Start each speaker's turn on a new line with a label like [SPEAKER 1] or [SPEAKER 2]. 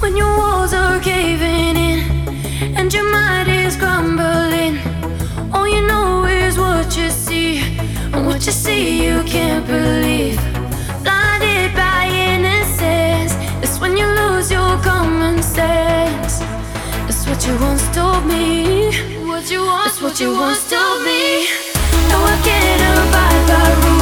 [SPEAKER 1] when your walls are caving in and your mind is crumbling. All you know is what you see, and what you see you can't believe. Blinded by innocence, that's when you lose your common sense. That's what you once told me. That's what you once told me. No, I can't abide by rules.